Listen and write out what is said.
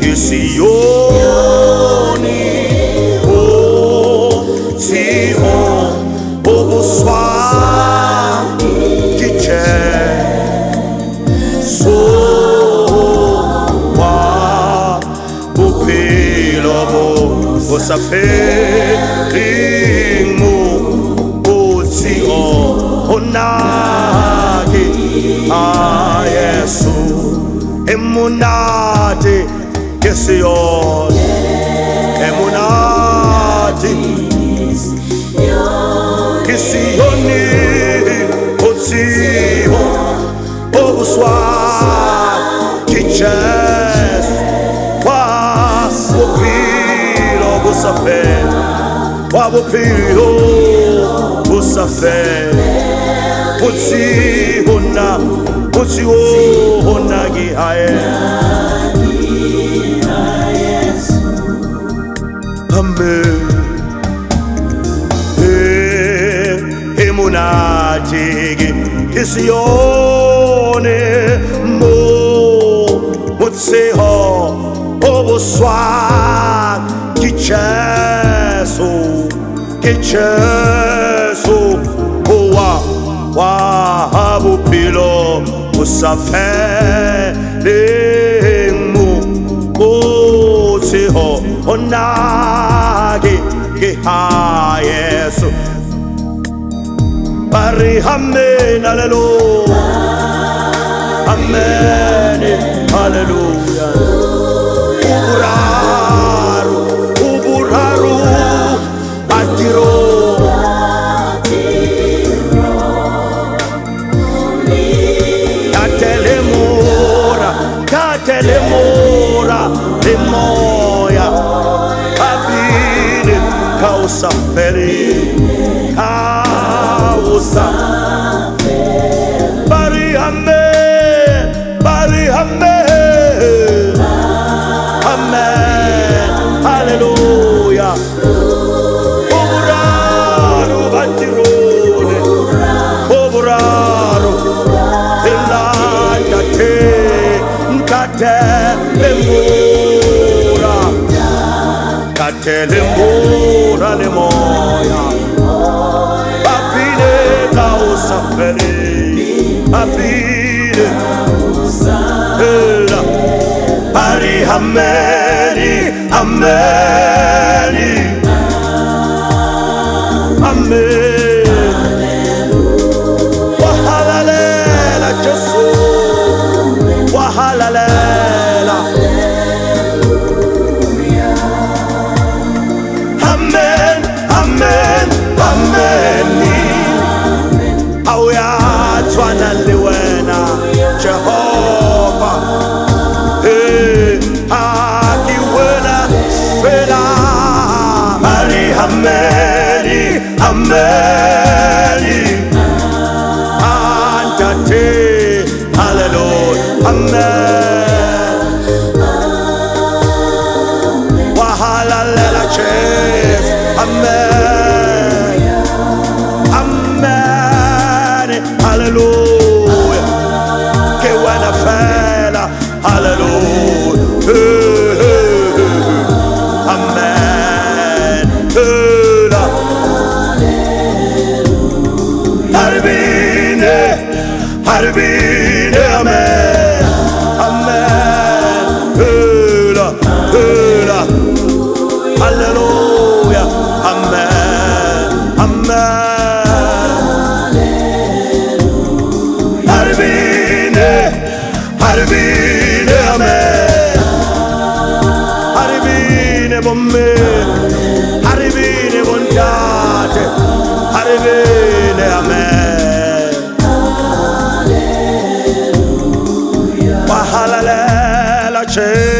Sioni, oh, Sion, oh, Swam, Kiche, so, wa, Bupilobo, Osaferimu, oh, Sion, Onagi, ah, Yesu, Emunati. Sion, Emunati, Kisioni, Otio, Obuswa, Kiches, Wabupiro, Busafe, Wabupiro, Busafe, Utsi, Hona, Utsi, Honagi, Hae. Amen. Emunati Kisione mo mutseho oboswa kicheso owa wa habupilo usafe lemu mutseho onagi ha Yesu bari amen hallelujah amen hallelujah uburaru atiro katelemora lemoya abine kausa feri kausa bari amen amen hallelujah oburaru batirone oburaru elandate katelemora lemoya abine kausa feri abine ela bari ameni ameni amen wahalalela Jesu wahalalela amen amen ameni auya twana liwena Jehova akiwena fela bari ameni ameni antate hallelujah amen wahalalela Jesus amen amen hallelujah que buena fela hallelujah amen harbine amen amen hallelujah amen amen harbine amen harbine bomme harbine bontate harbine amen hallelujah